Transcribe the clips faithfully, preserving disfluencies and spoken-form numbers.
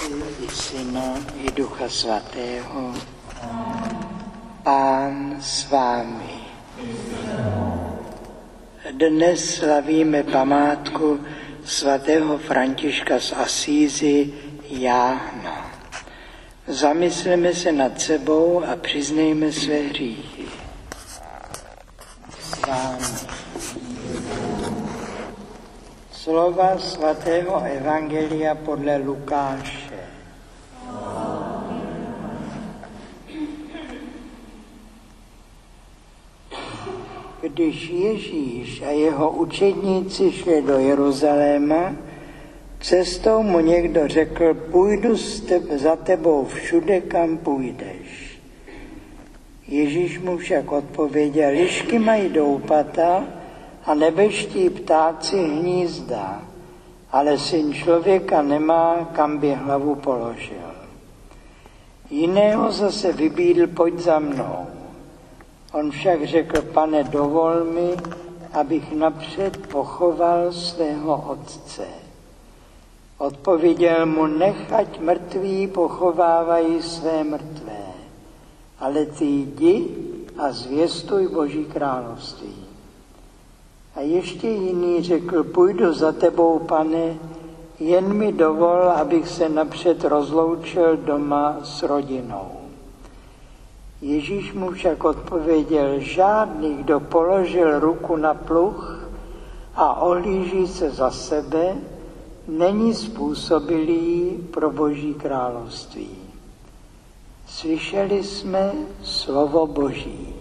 i Syna, i Ducha Svatého. Pán s vámi. Dnes slavíme památku svatého Františka z Asízy Jáhna. Zamysleme se nad sebou a přiznejme své hříchy. S vámi. Slova svatého Evangelia podle Lukáše. Když Ježíš a jeho učedníci šli do Jeruzaléma, cestou mu někdo řekl: půjdu za tebou všude, kam půjdeš. Ježíš mu však odpověděl: lišky mají doupata a nebeští ptáci hnízda, ale Syn člověka nemá, kam by hlavu položil. Jiného zase vybídl: pojď za mnou. On však řekl: Pane, dovol mi, abych napřed pochoval svého otce. Odpověděl mu: nech, ať mrtví pochovávají své mrtvé, ale ty jdi a zvěstuj Boží království. A ještě jiný řekl: půjdu za tebou, Pane, jen mi dovol, abych se napřed rozloučil doma s rodinou. Ježíš mu však odpověděl: žádný, kdo položil ruku na pluh a ohlíží se za sebe, není způsobilý pro Boží království. Slyšeli jsme slovo Boží.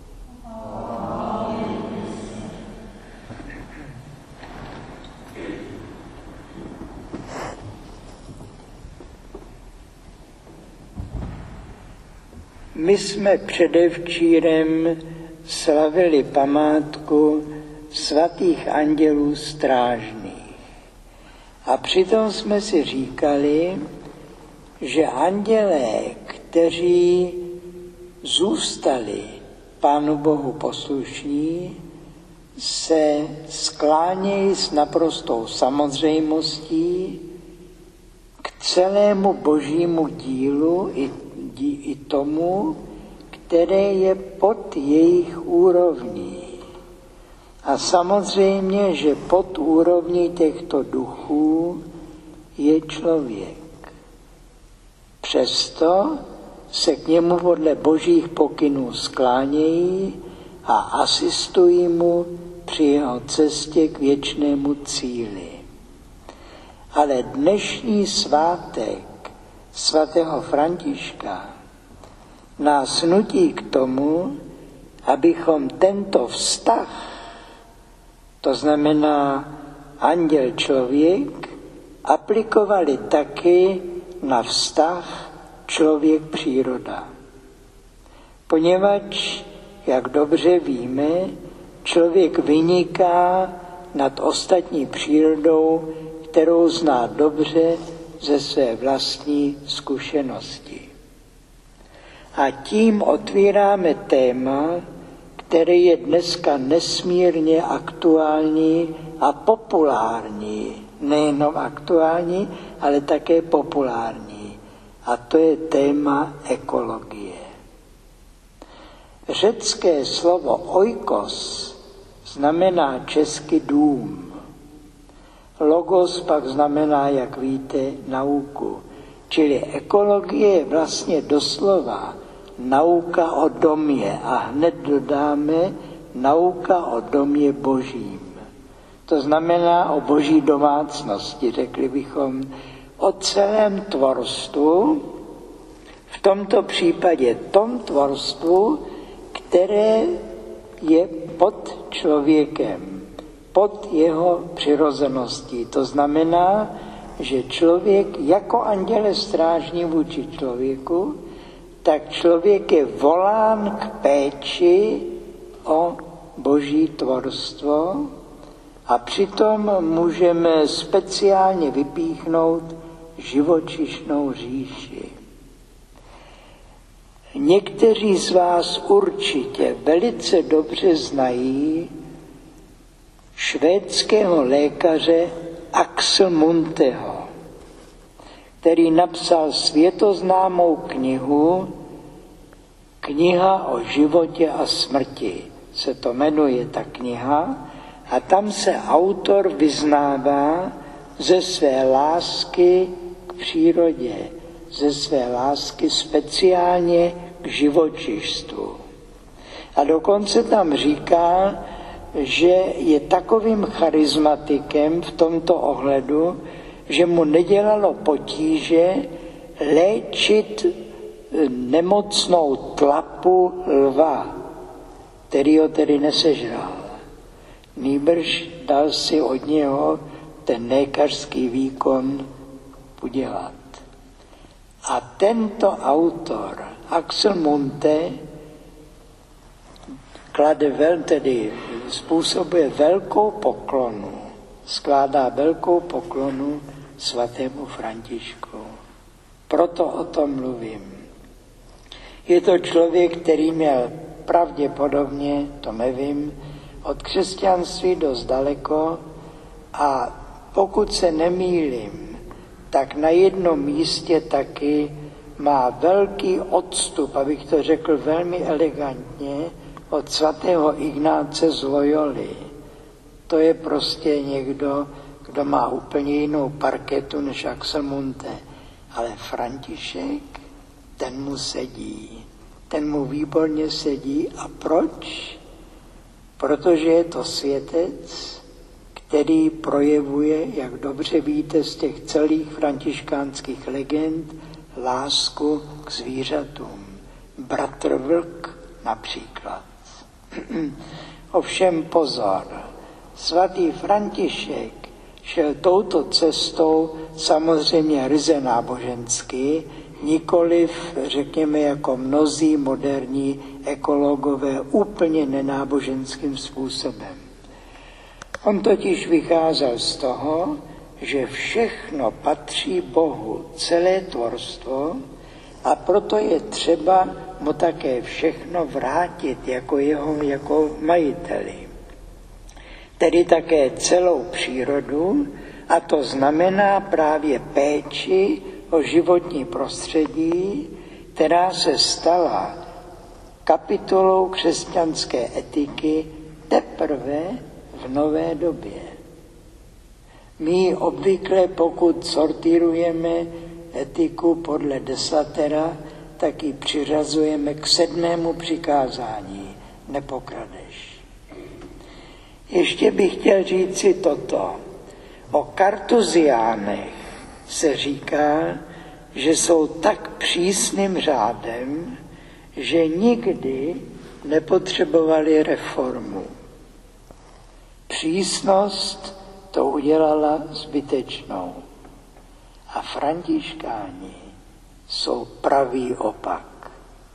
My jsme předevčírem slavili památku svatých andělů strážných. A přitom jsme si říkali, že andělé, kteří zůstali Pánu Bohu poslušní, se sklánějí s naprostou samozřejmostí k celému božímu dílu i i tomu, které je pod jejich úrovní. A samozřejmě, že pod úrovní těchto duchů je člověk. Přesto se k němu podle božích pokynů sklánějí a asistují mu při jeho cestě k věčnému cíli. Ale dnešní svátek svatého Františka nás nutí k tomu, abychom tento vztah, to znamená anděl člověk, aplikovali taky na vztah člověk příroda. Poněvadž, jak dobře víme, člověk vyniká nad ostatní přírodou, kterou zná dobře ze své vlastní zkušenosti. A tím otvíráme téma, které je dneska nesmírně aktuální a populární. Nejenom aktuální, ale také populární. A to je téma ekologie. Řecké slovo oikos znamená česky dům. Logos pak znamená, jak víte, nauku. Čili ekologie je vlastně doslova nauka o domě a hned dodáme nauka o domě božím. To znamená o boží domácnosti, řekli bychom, o celém tvorstvu, v tomto případě tom tvorstvu, které je pod člověkem, pod jeho přirozeností. To znamená, že člověk jako anděle strážní vůči člověku, tak člověk je volán k péči o boží tvorstvo a přitom můžeme speciálně vypíchnout živočišnou říši. Někteří z vás určitě velice dobře znají švédského lékaře Axel Munteho, který napsal světoznámou knihu Kniha o životě a smrti. Se to jmenuje ta kniha a tam se autor vyznává ze své lásky k přírodě, ze své lásky speciálně k živočišstvu. A dokonce tam říká, že je takovým charismatikem v tomto ohledu, že mu nedělalo potíže léčit nemocnou tlapu lva, který ho tedy nesežral. Nýbrž dal si od něho ten lékařský výkon udělat. A tento autor, Axel Munthe, klade vel, tedy způsobuje velkou poklonu, skládá velkou poklonu svatému Františku. Proto o tom mluvím. Je to člověk, který měl pravděpodobně, to nevím, od křesťanství dost daleko a pokud se nemýlím, tak na jednom místě taky má velký odstup, abych to řekl velmi elegantně, od svatého Ignáce z Loyoly. To je prostě někdo, kdo má úplně jinou parketu než Axel Munthe. Ale František, ten mu sedí. Ten mu výborně sedí. A proč? Protože je to světec, který projevuje, jak dobře víte z těch celých františkánských legend, lásku k zvířatům. Bratr vlk například. Ovšem pozor, svatý František šel touto cestou samozřejmě ryze nábožensky, nikoliv, řekněme, jako mnozí moderní ekologové úplně nenáboženským způsobem. On totiž vycházel z toho, že všechno patří Bohu, celé tvorstvo, a proto je třeba mu také všechno vrátit jako jeho jako majiteli. Tedy také celou přírodu, a to znamená právě péči o životní prostředí, která se stala kapitolou křesťanské etiky teprve v nové době. My obvykle, pokud sortírujeme etiku podle desatera, tak ji přiřazujeme k sedmému přikázání. Nepokradeš. Ještě bych chtěl říct si toto. O kartuziánech se říká, že jsou tak přísným řádem, že nikdy nepotřebovali reformu. Přísnost to udělala zbytečnou. A františkáni jsou pravý opak.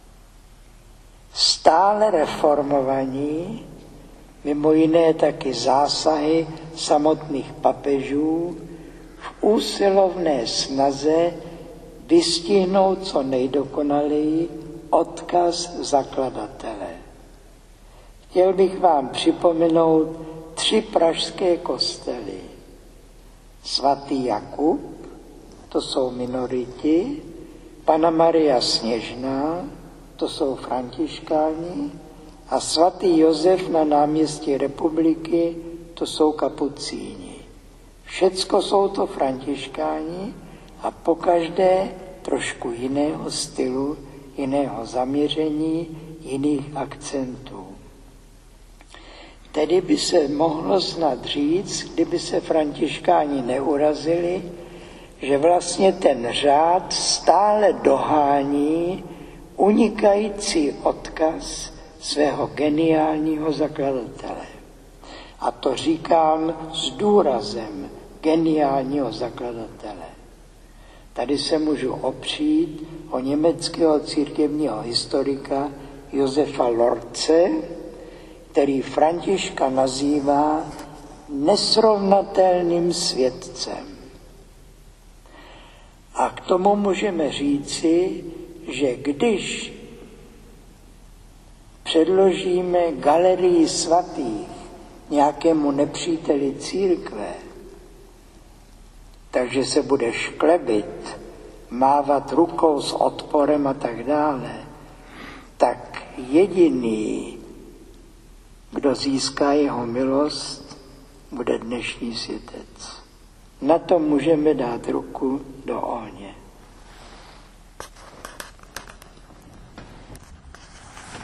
Stále reformovaní, mimo jiné taky zásahy samotných papežů, v úsilovné snaze vystihnout co nejdokonaleji odkaz zakladatele. Chtěl bych vám připomenout tři pražské kostely. Svatý Jakub, to jsou minoriti, Panna Maria Sněžná, to jsou františkáni, a svatý Josef na náměstí Republiky, to jsou kapucíni. Všecko jsou to františkáni a pokaždé trošku jiného stylu, jiného zaměření, jiných akcentů. Tedy by se mohlo snad říct, kdyby se františkáni neurazili, že vlastně ten řád stále dohání unikající odkaz svého geniálního zakladatele. A to říkám s důrazem geniálního zakladatele. Tady se můžu opřít o německého církevního historika Josefa Lorce, který Františka nazývá nesrovnatelným světcem. A k tomu můžeme říci, že když předložíme galerii svatých nějakému nepříteli církve, takže se bude šklebit mávat rukou s odporem a tak dále, tak jediný, kdo získá jeho milost, bude dnešní světec. Na to můžeme dát ruku do ohně.